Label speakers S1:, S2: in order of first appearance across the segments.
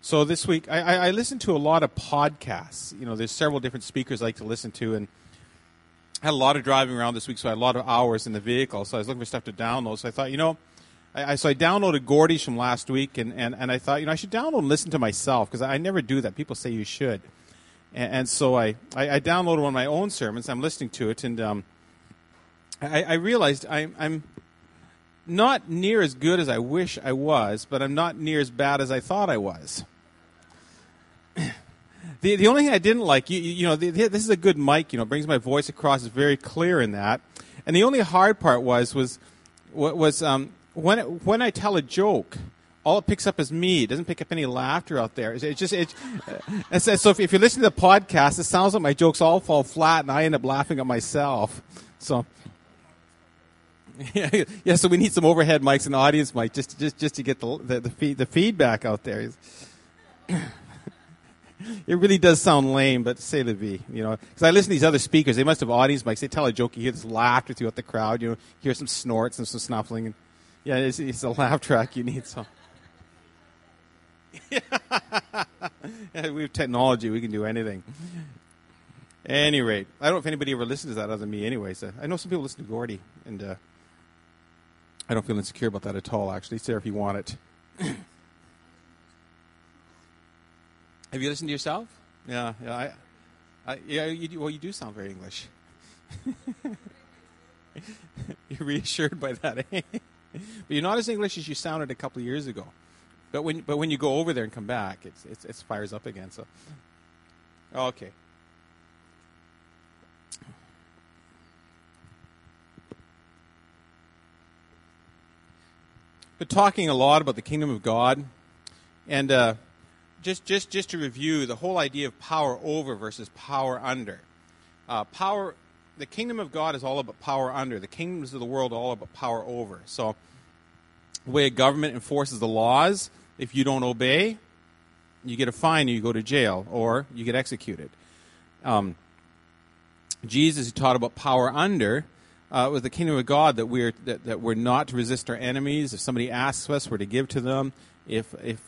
S1: So this week, I listen to a lot of podcasts. You know, there's several different speakers I like to listen to, and I had a lot of driving around this week, so I had a lot of hours in the vehicle. So I was looking for stuff to download. So I thought, I downloaded Gordy's from last week, and I thought, I should download and listen to myself, because I never do that. People say you should. And so I downloaded one of my own sermons. I'm listening to it, and I realized I'm not near as good as I wish I was, but I'm not near as bad as I thought I was. The only thing I didn't like, this is a good mic, brings my voice across, is very clear in that. And the only hard part was when I tell a joke, all it picks up is me. It doesn't pick up any laughter out there. So if you're listening to the podcast, it sounds like my jokes all fall flat, and I end up laughing at myself. So. Yeah. So we need some overhead mics and audience mic just to get the feedback out there. It really does sound lame, but say la vie, because I listen to these other speakers. They must have audience mics. They tell a joke, you hear this laughter throughout the crowd. You hear some snorts and some snuffling. And yeah, it's a laugh track you need. So. Yeah, we have technology. We can do anything. At any rate, I don't know if anybody ever listens to that other than me anyway. So I know some people listen to Gordy, and I don't feel insecure about that at all, actually. It's there if you want it. Have you listened to yourself? Yeah. You do sound very English. You're reassured by that, eh? But you're not as English as you sounded a couple of years ago. But when you go over there and come back, it fires up again. So, okay. Been talking a lot about the kingdom of God, and just to review the whole idea of power over versus power under. The kingdom of God is all about power under. The kingdoms of the world are all about power over. So, the way a government enforces the laws, if you don't obey, you get a fine, you go to jail, or you get executed. Jesus taught about power under. With the kingdom of God, that we're not to resist our enemies. If somebody asks us, we're to give to them. If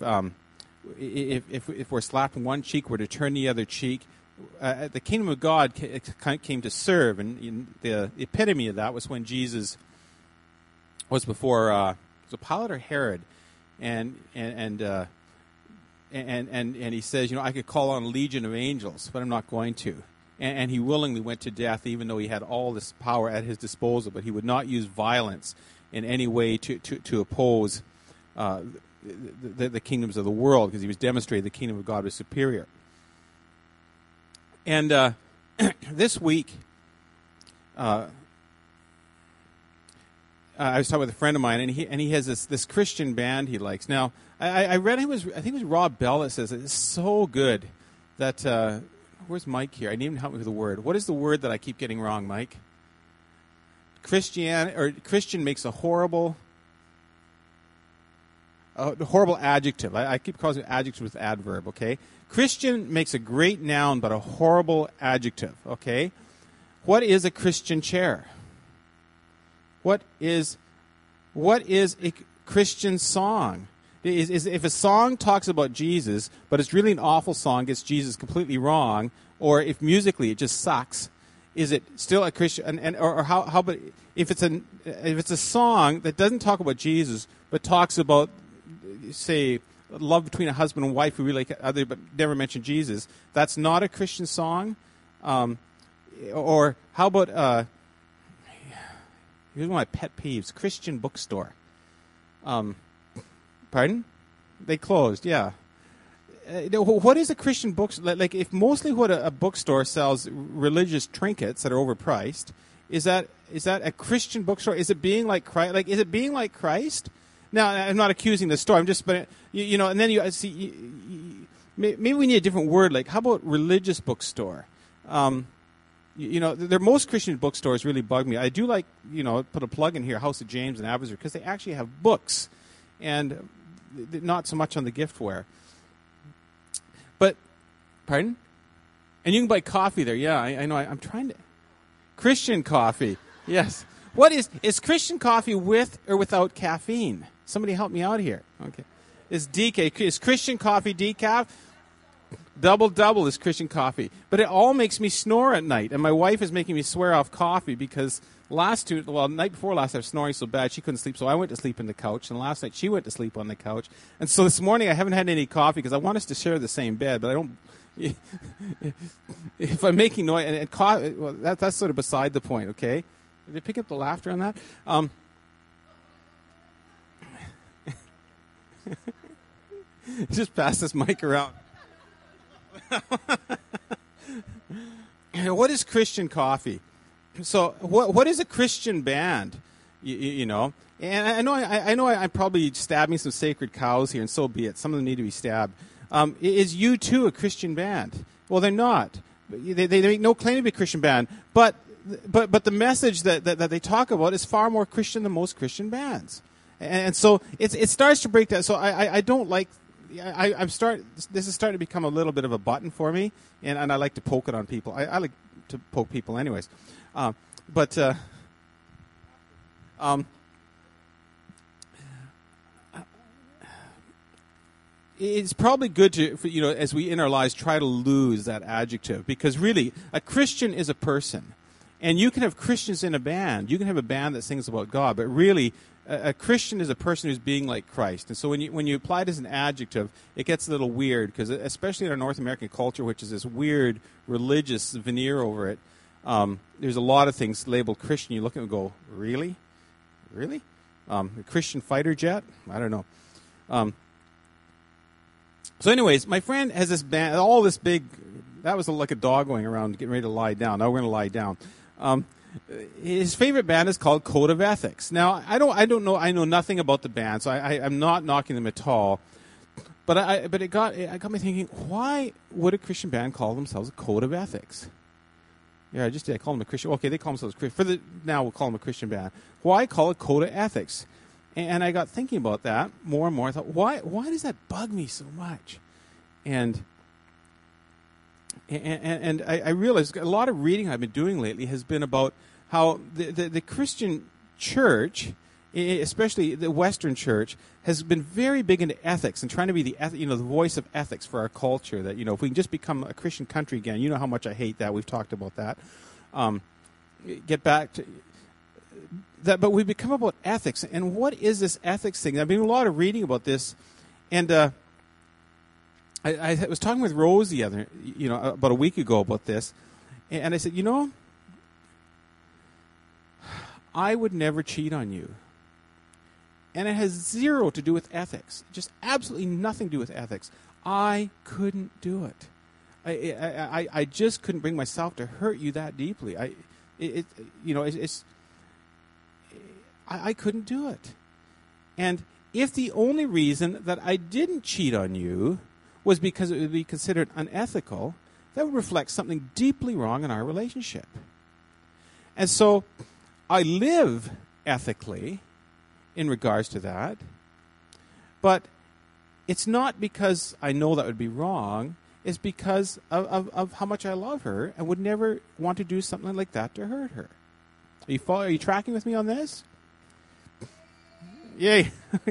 S1: we're slapped in one cheek, we're to turn the other cheek. The kingdom of God came to serve, and the epitome of that was when Jesus was before was it Pilate or Herod, and he says, I could call on a legion of angels, but I'm not going to. And he willingly went to death, even though he had all this power at his disposal. But he would not use violence in any way to oppose the kingdoms of the world, because he was demonstrating the kingdom of God was superior. And this week, I was talking with a friend of mine, and he has this Christian band he likes. Now, I read I think it was Rob Bell that says it's so good that. Where's Mike here? I need him to help me with the word. What is the word that I keep getting wrong, Mike? Christian makes a horrible adjective. I keep calling it adjective with adverb, okay? Christian makes a great noun, but a horrible adjective, okay? What is a Christian chair? What is a Christian song? If a song talks about Jesus, but it's really an awful song, gets Jesus completely wrong, or if musically it just sucks, is it still a Christian? Or how about if it's a song that doesn't talk about Jesus, but talks about, say, love between a husband and wife who really like other but never mention Jesus? That's not a Christian song. Or how about here's one of my pet peeves: Christian bookstore. Pardon? They closed, yeah. What is a Christian bookstore? Like, if mostly what a bookstore sells religious trinkets that are overpriced, is that a Christian bookstore? Is it being like Christ? Like, is it being like Christ? Now, I'm not accusing the store. I'm just, but and then you see, maybe we need a different word. Like, how about religious bookstore? Most Christian bookstores really bug me. I do like, put a plug in here, House of James and Abbotsford, because they actually have books, and not so much on the giftware. But, pardon? And you can buy coffee there. Yeah, I know. I'm trying to. Christian coffee. Yes. What is Christian coffee with or without caffeine? Somebody help me out here. Okay. is decaf. Is Christian coffee decaf? Double is Christian coffee. But it all makes me snore at night. And my wife is making me swear off coffee because night before last, I was snoring so bad she couldn't sleep. So I went to sleep on the couch. And last night she went to sleep on the couch. And so this morning I haven't had any coffee because I want us to share the same bed. But I don't. If I'm making noise, and coffee, well, that's sort of beside the point, okay? Did you pick up the laughter on that? Just pass this mic around. What is Christian coffee? So, what is a Christian band? You know, and I know I'm probably stabbing some sacred cows here, and so be it. Some of them need to be stabbed. Is U2 a Christian band? Well, they're not. They make no claim to be a Christian band, but the message that they talk about is far more Christian than most Christian bands, and so it starts to break down. So I don't like. This is starting to become a little bit of a button for me, and I like to poke it on people. I like to poke people anyways, it's probably good to, as we in our lives try to lose that adjective, because really a Christian is a person, and you can have Christians in a band. You can have a band that sings about God, but really a Christian is a person who's being like Christ. And so when you apply it as an adjective, it gets a little weird, because especially in our North American culture, which is this weird religious veneer over it, there's a lot of things labeled Christian. You look at it and go, really? A Christian fighter jet? I don't know. So anyways, my friend has this band, all this big, that was like a dog going around getting ready to lie down. Now we're going to lie down. His favorite band is called Code of Ethics. Now, I know nothing about the band, so I'm not knocking them at all. But it got me thinking, why would a Christian band call themselves a Code of Ethics? Yeah, I just did. I call them a Christian. Okay, they call themselves Christian. Now we'll call them a Christian band. Why call it Code of Ethics? And I got thinking about that more and more. I thought, why does that bug me so much? And I realized a lot of reading I've been doing lately has been about how the Christian church, especially the Western church, has been very big into ethics and trying to be the voice of ethics for our culture. That if we can just become a Christian country again, you know how much I hate that. We've talked about that. Get back to that, but we've become about ethics. And what is this ethics thing? I've been doing a lot of reading about this, and I was talking with Rose about a week ago about this, and I said, I would never cheat on you. And it has zero to do with ethics. Just absolutely nothing to do with ethics. I couldn't do it. I just couldn't bring myself to hurt you that deeply. I couldn't do it. And if the only reason that I didn't cheat on you was because it would be considered unethical, that would reflect something deeply wrong in our relationship. And so I live ethically in regards to that, but it's not because I know that would be wrong. It's because of how much I love her and would never want to do something like that to hurt her. Are you tracking with me on this? Yay.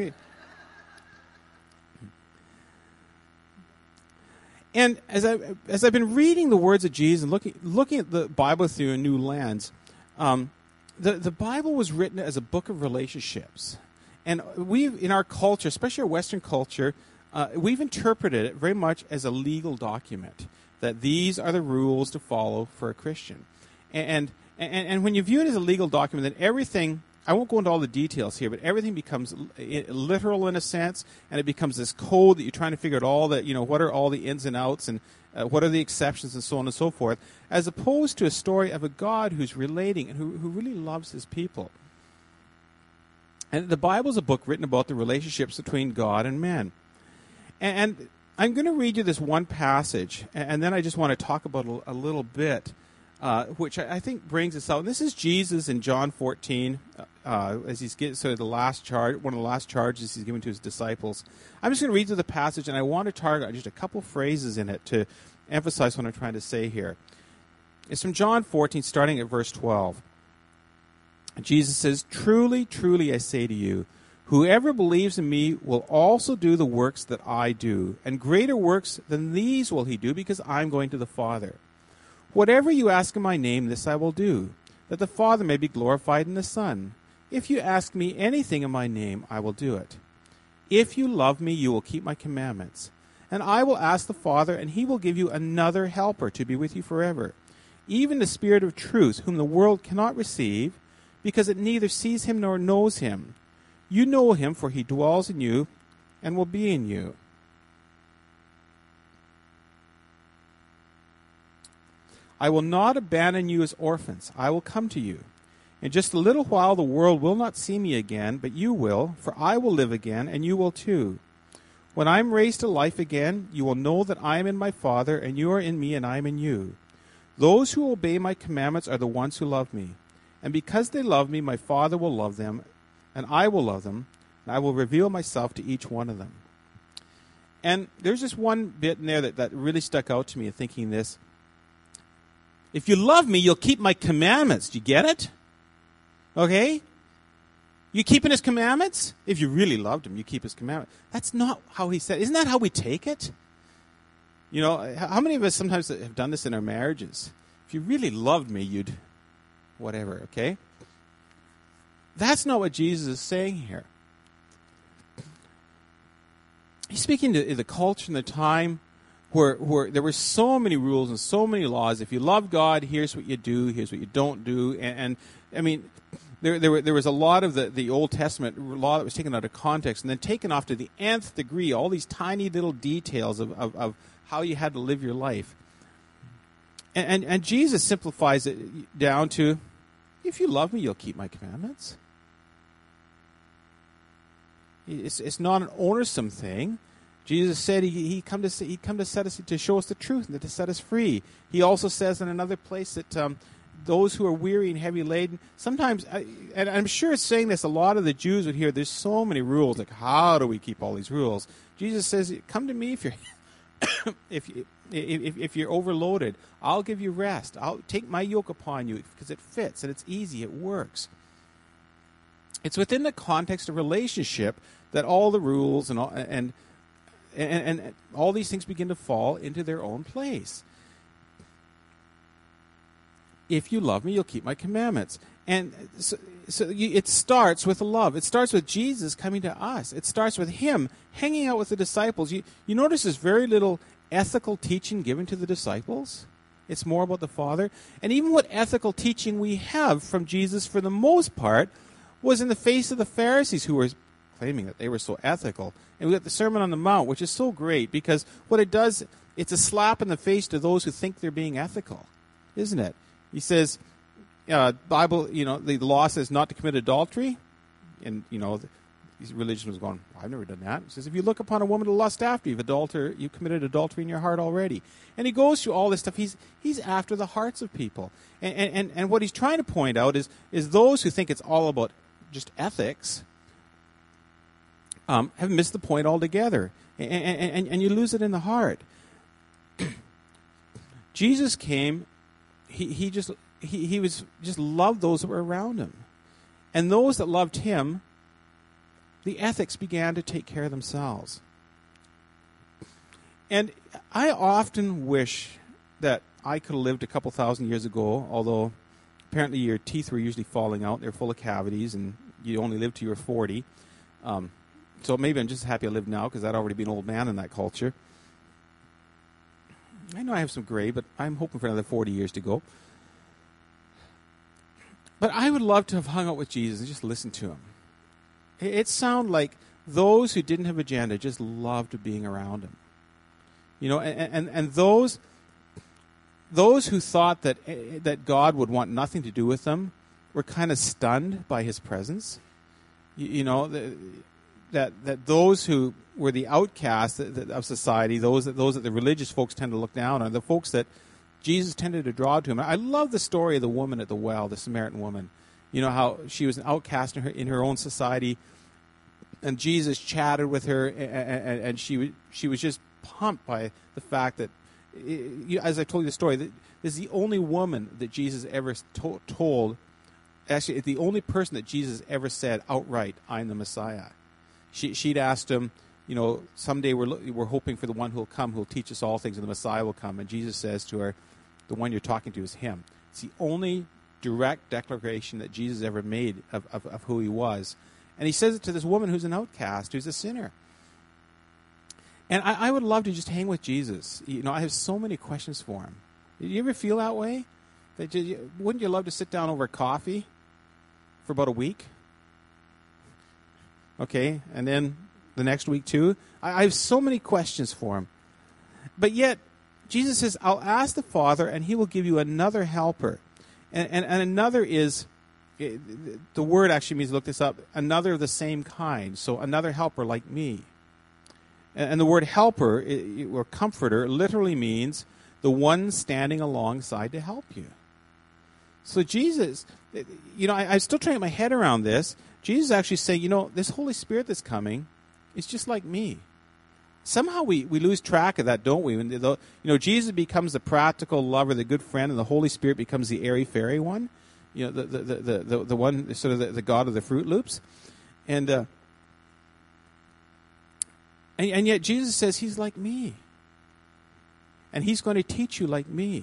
S1: And as I've been reading the words of Jesus and looking at the Bible through a new lens, the Bible was written as a book of relationships. And in our culture, especially our Western culture, we've interpreted it very much as a legal document, that these are the rules to follow for a Christian. And when you view it as a legal document, then everything, I won't go into all the details here, but everything becomes literal in a sense, and it becomes this code that you're trying to figure out what are all the ins and outs, and what are the exceptions, and so on and so forth, as opposed to a story of a God who's relating and who really loves his people. And the Bible is a book written about the relationships between God and men. And I'm going to read you this one passage, and then I just want to talk about a little bit, which I think brings us out. And this is Jesus in John 14, as he's getting one of the last charges he's given to his disciples. I'm just going to read through the passage, and I want to target just a couple phrases in it to emphasize what I'm trying to say here. It's from John 14, starting at verse 12. Jesus says, "Truly, truly, I say to you, Whoever believes in me will also do the works that I do, and greater works than these will he do, because I am going to the Father. Whatever you ask in my name, this I will do, that the Father may be glorified in the Son. If you ask me anything in my name, I will do it. If you love me, you will keep my commandments. And I will ask the Father, and he will give you another helper to be with you forever, even the Spirit of truth, whom the world cannot receive, because it neither sees him nor knows him. You know him, for he dwells in you and will be in you. I will not abandon you as orphans. I will come to you. In just a little while the world will not see me again, but you will, for I will live again, and you will too. When I am raised to life again, you will know that I am in my Father, and you are in me, and I am in you. Those who obey my commandments are the ones who love me. And because they love me, my Father will love them, and I will love them, and I will reveal myself to each one of them. And there's just one bit in there that really stuck out to me in thinking this. If you love me, you'll keep my commandments. Do you get it? Okay? You keeping his commandments? If you really loved him, you keep his commandments. That's not how he said. Isn't that how we take it? You know, how many of us sometimes have done this in our marriages? If you really loved me, you'd whatever, okay? That's not what Jesus is saying here. He's speaking to the culture and the time where there were so many rules and so many laws. If you love God, here's what you do, here's what you don't do. And I mean, there was a lot of the Old Testament law that was taken out of context and then taken off to the nth degree, all these tiny little details of how you had to live your life. And Jesus simplifies it down to, if you love me, you'll keep my commandments. It's not an onersome thing. Jesus said he'd come to set us, to show us the truth and to set us free. He also says in another place that those who are weary and heavy laden, sometimes, and I'm sure it's saying this, a lot of the Jews would hear, there's so many rules, like how do we keep all these rules? Jesus says, come to me if you're if you're overloaded. I'll give you rest. I'll take my yoke upon you because it fits and it's easy, it works. It's within the context of relationship that all the rules and all these things begin to fall into their own place. If you love me, you'll keep my commandments. And it starts with love. It starts with Jesus coming to us. It starts with him hanging out with the disciples. You notice there's very little ethical teaching given to the disciples. It's more about the Father. And even what ethical teaching we have from Jesus, for the most part, was in the face of the Pharisees, who were claiming that they were so ethical. And we got the Sermon on the Mount, which is so great, because what it does, it's a slap in the face to those who think they're being ethical, isn't it? He says, Bible, the law says not to commit adultery, and religion was going, I've never done that. He says, if you look upon a woman to lust after, you've committed adultery in your heart already. And he goes through all this stuff. He's after the hearts of people, and what he's trying to point out is those who think it's all about just ethics have missed the point altogether, and you lose it in the heart. Jesus came. He was just loved those that were around him, and those that loved him, the ethics began to take care of themselves. And I often wish that I could have lived a couple thousand years ago, although apparently your teeth were usually falling out. They're full of cavities, and you only lived till you were 40. So maybe I'm just happy I live now, because I'd already be an old man in that culture. I know I have some gray, but I'm hoping for another 40 years to go. But I would love to have hung out with Jesus and just listened to him. It sounded like those who didn't have agenda just loved being around him. And those who thought that God would want nothing to do with them were kind of stunned by his presence. That those who were the outcasts of society, those that the religious folks tend to look down on, the folks that Jesus tended to draw to him. I love the story of the woman at the well, the Samaritan woman. You know how she was an outcast in her own society, and Jesus chatted with her, and she was just pumped by the fact that, as I told you the story, that this is the only woman that Jesus ever told. Actually, it's the only person that Jesus ever said outright, "I'm the Messiah." she'd asked him, someday we're hoping for the one who will come, who will teach us all things, and the Messiah will come. And Jesus says to her, the one you're talking to is him. It's the only direct declaration that Jesus ever made of who he was. And he says it to this woman who's an outcast, who's a sinner. And I would love to just hang with Jesus. I have so many questions for him. Did you ever feel that way? Wouldn't you love to sit down over coffee for about a week? Okay, and then the next week too? I have so many questions for him. But yet, Jesus says, I'll ask the Father, and he will give you another helper. And another is, the word actually means, look this up, another of the same kind. So another helper like me. And the word helper, or comforter, literally means the one standing alongside to help you. So Jesus, I'm still trying to get my head around this. Jesus is actually saying, this Holy Spirit that's coming is just like me. Somehow we lose track of that, don't we? When Jesus becomes the practical lover, the good friend, and the Holy Spirit becomes the airy-fairy one. The one, sort of the God of the Fruit Loops. And yet Jesus says he's like me. And he's going to teach you like me.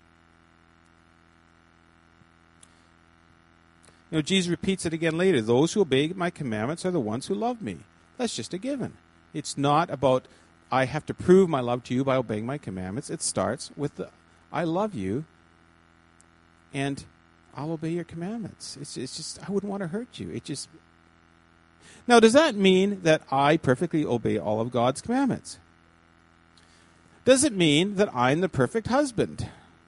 S1: Jesus repeats it again later. Those who obey my commandments are the ones who love me. That's just a given. It's not about, I have to prove my love to you by obeying my commandments. It starts with I love you, and I'll obey your commandments. It's just, I wouldn't want to hurt you. Now, does that mean that I perfectly obey all of God's commandments? Does it mean that I'm the perfect husband?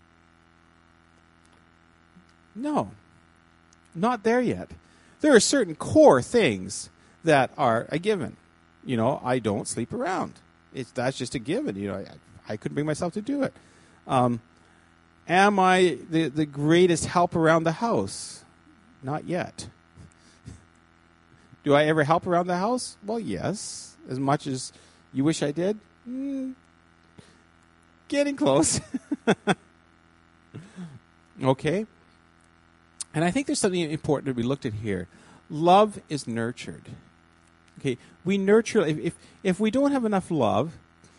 S1: No, not there yet. There are certain core things that are a given. I don't sleep around. That's just a given. I couldn't bring myself to do it. Am I the greatest help around the house? Not yet. Do I ever help around the house? Well, yes. As much as you wish I did? Getting close. Okay. And I think there's something important to be looked at here. Love is nurtured. Okay, we nurture. If we don't have enough love,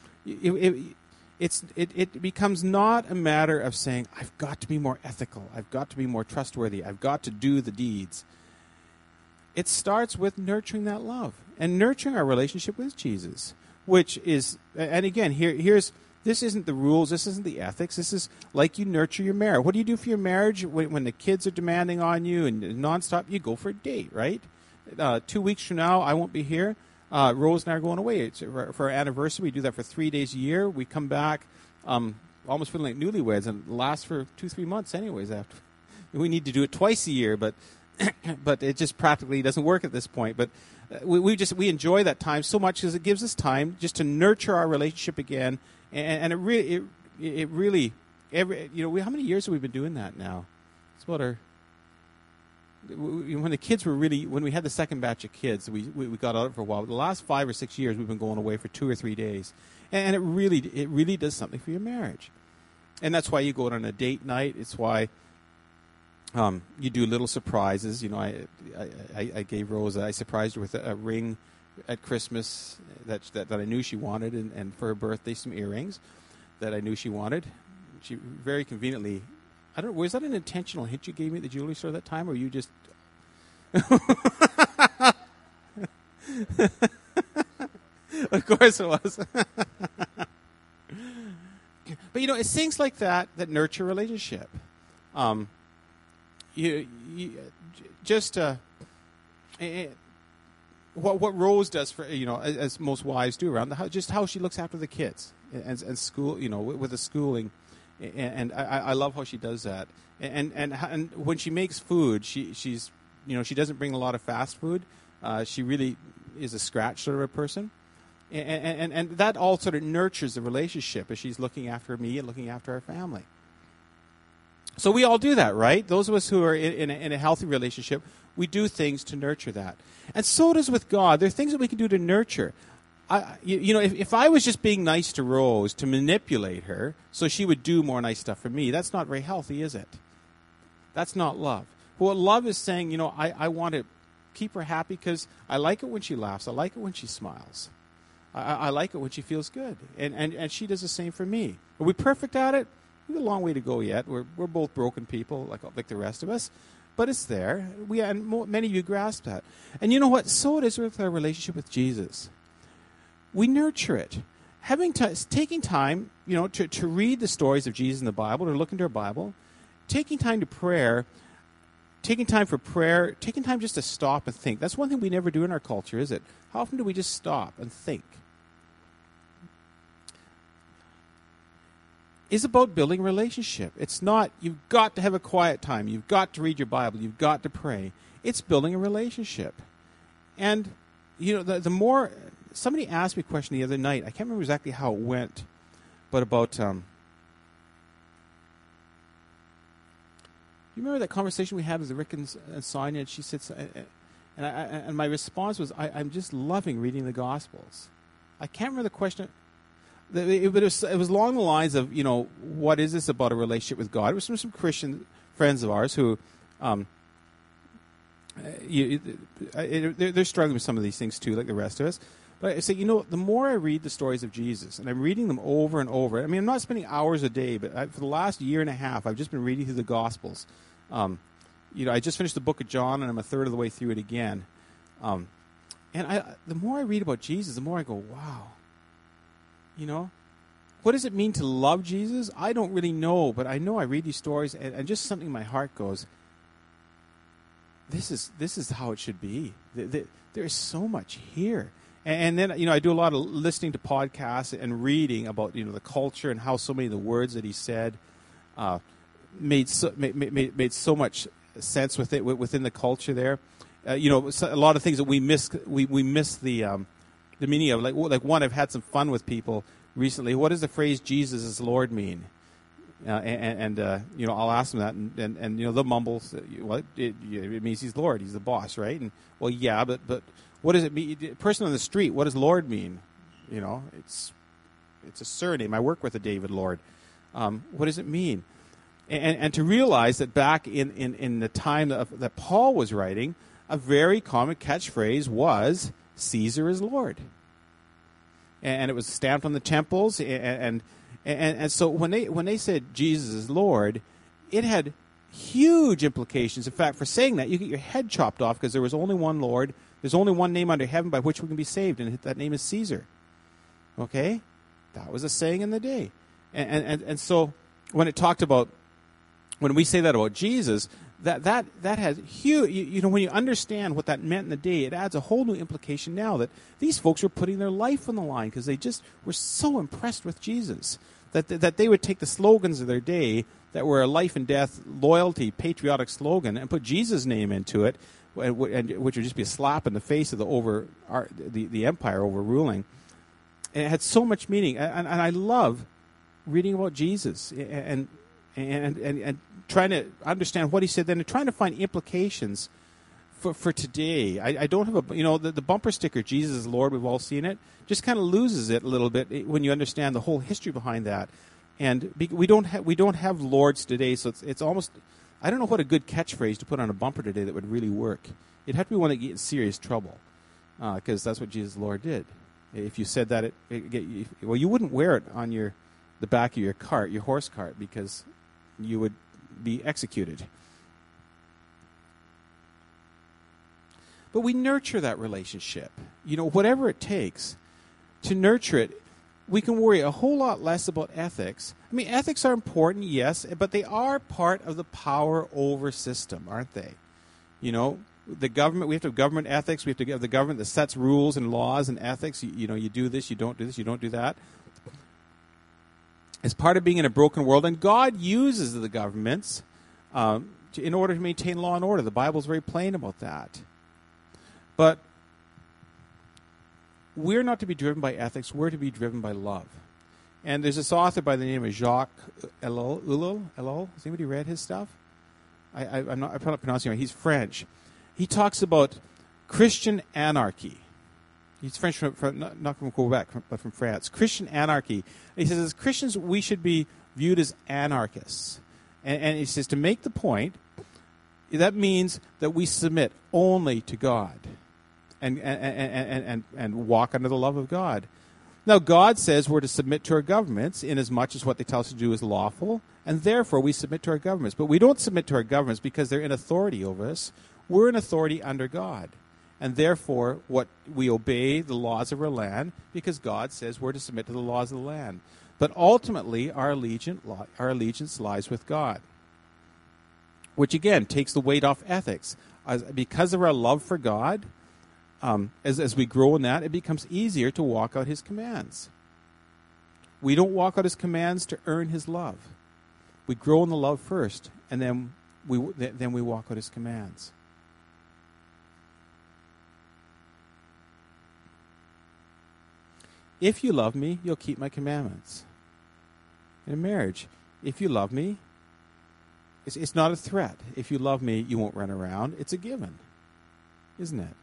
S1: it becomes not a matter of saying, I've got to be more ethical, I've got to be more trustworthy, I've got to do the deeds. It starts with nurturing that love and nurturing our relationship with Jesus, which is, and again, this isn't the rules, this isn't the ethics, this is like you nurture your marriage. What do you do for your marriage when the kids are demanding on you and nonstop? You go for a date, right? 2 weeks from now, I won't be here. Rose and I are going away. It's for our anniversary. We do that for 3 days a year. We come back almost feeling like newlyweds, and it lasts for 2-3 months anyways. After we need to do it twice a year, but it just practically doesn't work at this point. But we enjoy that time so much because it gives us time just to nurture our relationship again. And it really how many years have we been doing that now? It's about when the kids were when we had the second batch of kids, we got out of it for a while. But the last 5 or 6 years, we've been going away for 2 or 3 days, and it really does something for your marriage, and that's why you go out on a date night. It's why you do little surprises. I gave Rose, I surprised her with a ring at Christmas that I knew she wanted, and for her birthday some earrings that I knew she wanted. She very conveniently. I don't know, was that an intentional hint you gave me at the jewelry store that time, or you just... Of course it was. But, it's things like that nurture relationship. What Rose does for, as most wives do around the house, just how she looks after the kids and school, with the schooling. And I love how she does that. And when she makes food, she's she doesn't bring a lot of fast food. She really is a scratch sort of a person. And that all sort of nurtures the relationship as she's looking after me and looking after our family. So we all do that, right? Those of us who are in a healthy relationship, we do things to nurture that. And so it is with God. There are things that we can do to nurture. If I was just being nice to Rose to manipulate her so she would do more nice stuff for me, that's not very healthy, is it? That's not love. What love is saying, I want to keep her happy because I like it when she laughs. I like it when she smiles. I like it when she feels good. And she does the same for me. Are we perfect at it? We have a long way to go yet. We're both broken people like the rest of us. But it's there. Many of you grasp that. And you know what? So it is with our relationship with Jesus. We nurture it. Taking time, to read the stories of Jesus in the Bible, or look into our Bible, taking time for prayer, taking time just to stop and think. That's one thing we never do in our culture, is it? How often do we just stop and think? It's about building a relationship. It's not, you've got to have a quiet time. You've got to read your Bible. You've got to pray. It's building a relationship. And, the more, somebody asked me a question the other night. I can't remember exactly how it went, but about, you remember that conversation we had with Rick and Sonia? And she said, and my response was, I'm just loving reading the Gospels. I can't remember the question. It was along the lines of, what is this about a relationship with God? It was from some Christian friends of ours who, they're struggling with some of these things too, like the rest of us. But I say, the more I read the stories of Jesus, and I'm reading them over and over. I mean, I'm not spending hours a day, but for the last year and a half, I've just been reading through the Gospels. I just finished the book of John, and I'm a third of the way through it again. And the more I read about Jesus, the more I go, wow. What does it mean to love Jesus? I don't really know, but I know I read these stories, and just something in my heart goes, this is how it should be. There is so much here. And then, I do a lot of listening to podcasts and reading about, the culture and how so many of the words that he said made so much sense within the culture there. A lot of things that we miss the meaning of, like one, I've had some fun with people recently. What does the phrase "Jesus is Lord" mean? I'll ask them that, and they'll mumble. Well, it means he's Lord. He's the boss, right? And well, yeah, but what does it mean? Person on the street, what does Lord mean? It's a surname. I work with a David Lord. What does it mean? And to realize that back in the time that Paul was writing, a very common catchphrase was, Caesar is Lord. And it was stamped on the temples, and so when they said Jesus is Lord, it had huge implications. In fact, for saying that, you get your head chopped off, because there was only one Lord. There's only one name under heaven by which we can be saved, and that name is Caesar. Okay? That was a saying in the day. And so when it talked about, when we say that about Jesus, that has huge, when you understand what that meant in the day, it adds a whole new implication now, that these folks were putting their life on the line because they just were so impressed with Jesus that they would take the slogans of their day that were a life and death, loyalty, patriotic slogan, and put Jesus' name into it, which would just be a slap in the face of the empire overruling. And it had so much meaning, and I love reading about Jesus and trying to understand what he said then, and trying to find implications for today. I don't have the bumper sticker, Jesus is Lord, we've all seen it, just kind of loses it a little bit when you understand the whole history behind that. And we don't have lords today, so it's almost, I don't know what a good catchphrase to put on a bumper today that would really work. It'd have to be one that get in serious trouble, because that's what Jesus Lord did. If you said that, you wouldn't wear it on the back of your cart, your horse cart, because you would be executed. But we nurture that relationship. Whatever it takes to nurture it, we can worry a whole lot less about ethics. I mean, ethics are important, yes, but they are part of the power over system, aren't they? The government, we have to have government ethics. We have to have the government that sets rules and laws and ethics. You do this, you don't do this, you don't do that. It's part of being in a broken world, and God uses the governments in order to maintain law and order. The Bible's very plain about that. But we're not to be driven by ethics. We're to be driven by love. And there's this author by the name of Jacques Ellul. Has anybody read his stuff? I'm not pronouncing it right. He's French. He talks about Christian anarchy. He's French, not from Quebec, but from France. Christian anarchy. And he says, as Christians, we should be viewed as anarchists. And he says, to make the point, that means that we submit only to God and walk under the love of God. Now, God says we're to submit to our governments inasmuch as what they tell us to do is lawful, and therefore we submit to our governments. But we don't submit to our governments because they're in authority over us. We're in authority under God. And therefore, what we obey the laws of our land because God says we're to submit to the laws of the land. But ultimately, our allegiance lies with God, which again takes the weight off ethics. Because of our love for God, as we grow in that, it becomes easier to walk out His commands. We don't walk out His commands to earn His love. We grow in the love first, and then we walk out His commands. If you love me, you'll keep my commandments. In a marriage, if you love me, it's not a threat. If you love me, you won't run around. It's a given, isn't it?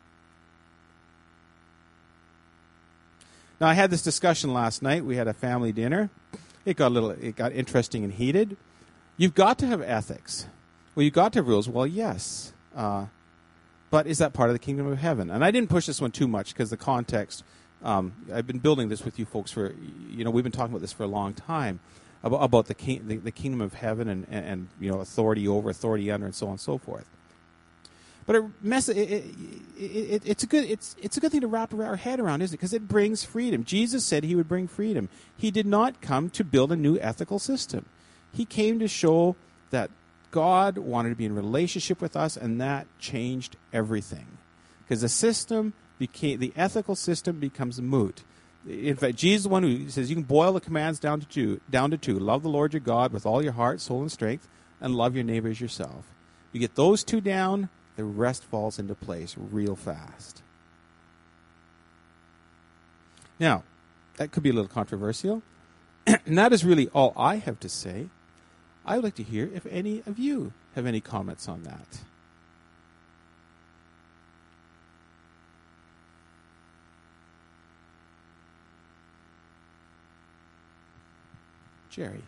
S1: Now, I had this discussion last night. We had a family dinner. It got interesting and heated. You've got to have ethics. Well, you've got to have rules. Well, yes. But is that part of the kingdom of heaven? And I didn't push this one too much because the context, I've been building this with you folks for, we've been talking about this for a long time, about the kingdom of heaven and authority over, authority under, and so on and so forth. But it's a good thing to wrap our head around, isn't it? Because it brings freedom. Jesus said He would bring freedom. He did not come to build a new ethical system. He came to show that God wanted to be in relationship with us, and that changed everything. Because the ethical system becomes moot. In fact, Jesus is the one who says you can boil the commands down to two. Love the Lord your God with all your heart, soul, and strength, and love your neighbor as yourself. You get those two down, the rest falls into place real fast. Now, that could be a little controversial, and that is really all I have to say. I would like to hear if any of you have any comments on that. Jerry.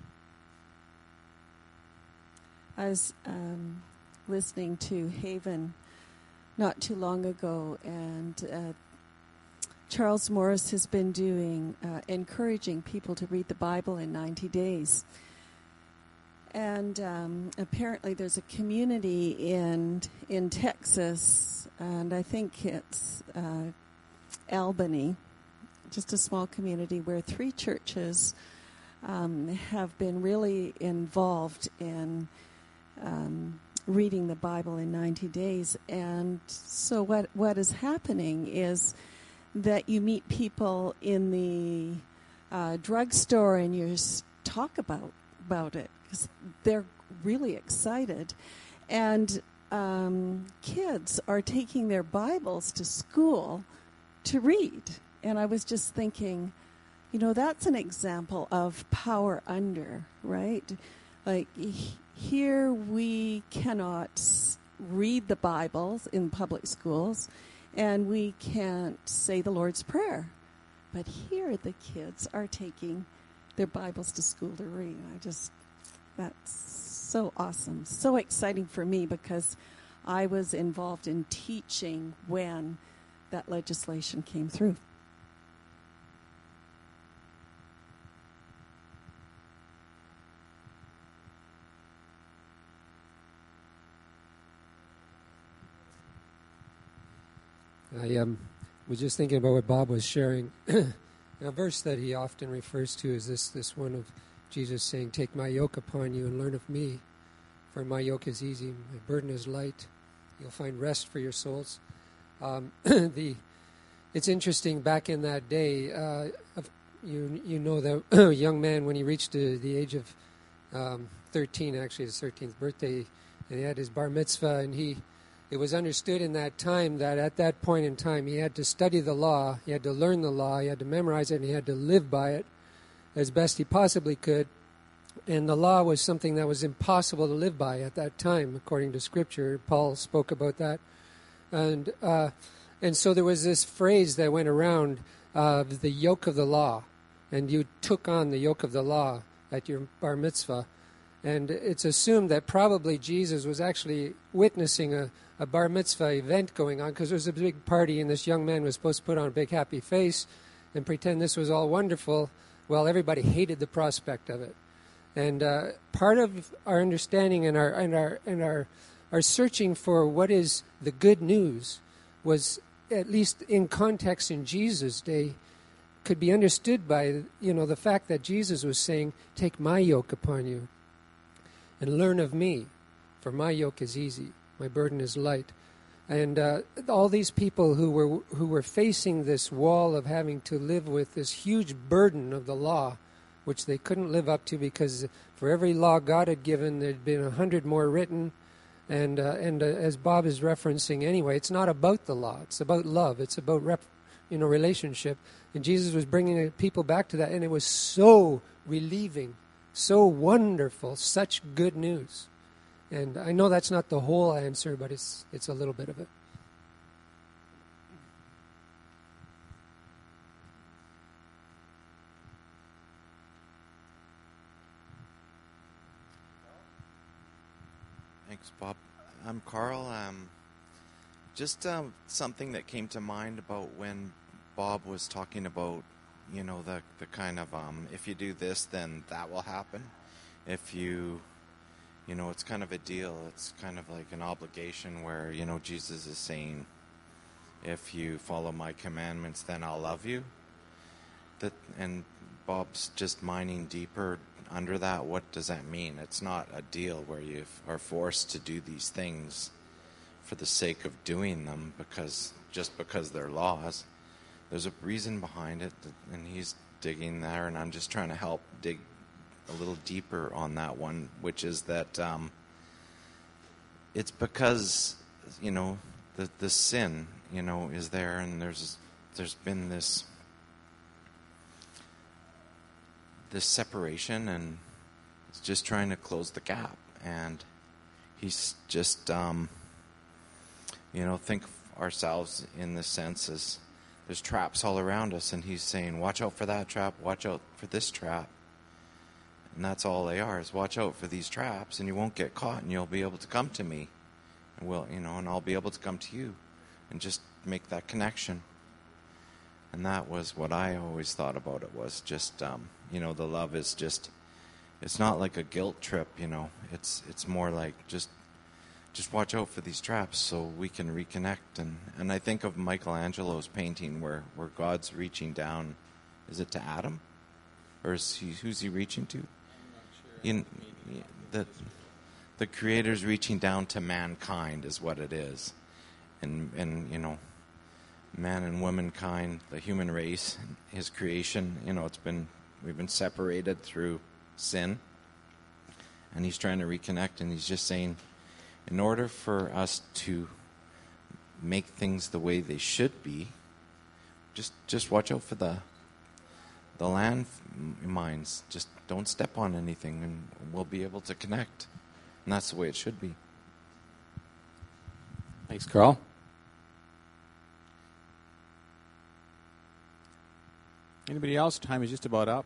S2: I was listening to Haven not too long ago, and Charles Morris has been encouraging people to read the Bible in 90 days. And apparently there's a community in Texas, and I think it's Albany, just a small community where 3 churches have been really involved in reading the Bible in 90 days. And so what is happening is that you meet people in the drugstore and you talk about it because they're really excited. And kids are taking their Bibles to school to read. And I was just thinking, that's an example of power under, right? Like here we cannot read the Bibles in public schools, and we can't say the Lord's Prayer. But here the kids are taking their Bibles to school to read. That's so awesome, so exciting for me because I was involved in teaching when that legislation came through.
S3: I was just thinking about what Bob was sharing. A verse that he often refers to is this one of Jesus saying, "Take my yoke upon you and learn of me, for my yoke is easy, my burden is light. You'll find rest for your souls." It's interesting, back in that day, that young man, when he reached the age of 13, actually his 13th birthday, and he had his bar mitzvah, and it was understood in that time that at that point in time he had to study the law, he had to learn the law, he had to memorize it, and he had to live by it as best he possibly could. And the law was something that was impossible to live by at that time, according to Scripture. Paul spoke about that. And so there was this phrase that went around, the yoke of the law. And you took on the yoke of the law at your bar mitzvah. And it's assumed that probably Jesus was actually witnessing a bar mitzvah event going on, because there was a big party and this young man was supposed to put on a big happy face and pretend this was all wonderful. Well, everybody hated the prospect of it. And part of our understanding and our searching for what is the good news was, at least in context in Jesus' day, could be understood by, the fact that Jesus was saying, "Take my yoke upon you and learn of me, for my yoke is easy, my burden is light." And all these people who were facing this wall of having to live with this huge burden of the law, which they couldn't live up to, because for every law God had given, there'd been 100 more written. And as Bob is referencing anyway, it's not about the law. It's about love. It's about relationship. And Jesus was bringing people back to that, and it was so relieving, so wonderful, such good news. And I know that's not the whole answer, but it's a little bit of it.
S4: Thanks, Bob. I'm Carl. Just something that came to mind about when Bob was talking about, the kind of, if you do this, then that will happen. If you, it's kind of a deal. It's kind of like an obligation where, Jesus is saying, if you follow my commandments, then I'll love you. And Bob's just mining deeper under that. What does that mean? It's not a deal where you are forced to do these things for the sake of doing them because they're laws. There's a reason behind it, and he's digging there, and I'm just trying to help dig a little deeper on that one, which is that it's because the sin is there, and there's been this separation, and it's just trying to close the gap. And he's just think of ourselves in the sense as there's traps all around us, and he's saying, watch out for that trap, watch out for this trap. And that's all they are, is watch out for these traps, and you won't get caught, and you'll be able to come to me, and and I'll be able to come to you, and just make that connection. And that was what I always thought about it, was just, the love is just, it's not like a guilt trip, it's more like just watch out for these traps so we can reconnect. And I think of Michelangelo's painting where God's reaching down. Is it to Adam? Or who's he reaching to? I'm not sure. The Creator's reaching down to mankind is what it is. And man and womankind, the human race, his creation, we've been separated through sin. And he's trying to reconnect, and he's just saying, in order for us to make things the way they should be, just watch out for the land mines. Just don't step on anything, and we'll be able to connect. And that's the way it should be.
S1: Thanks, Carl. Anybody else? Time is just about up.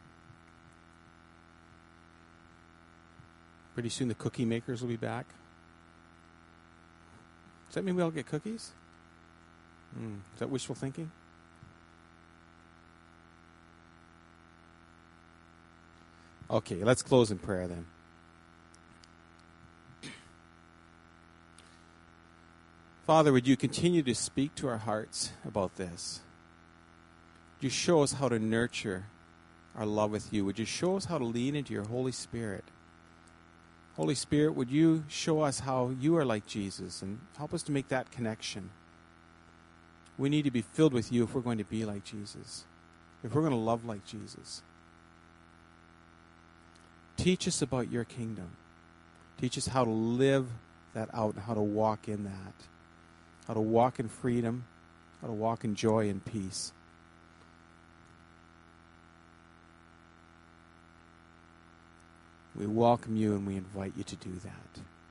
S1: Pretty soon the cookie makers will be back. Does that mean we all get cookies? Is that wishful thinking? Okay, let's close in prayer then. Father, would you continue to speak to our hearts about this? Would you show us how to nurture our love with you? Would you show us how to lean into your Holy Spirit? Holy Spirit, would you show us how you are like Jesus and help us to make that connection? We need to be filled with you if we're going to be like Jesus, if we're going to love like Jesus. Teach us about your kingdom. Teach us how to live that out and how to walk in that, how to walk in freedom, how to walk in joy and peace. We welcome you and we invite you to do that.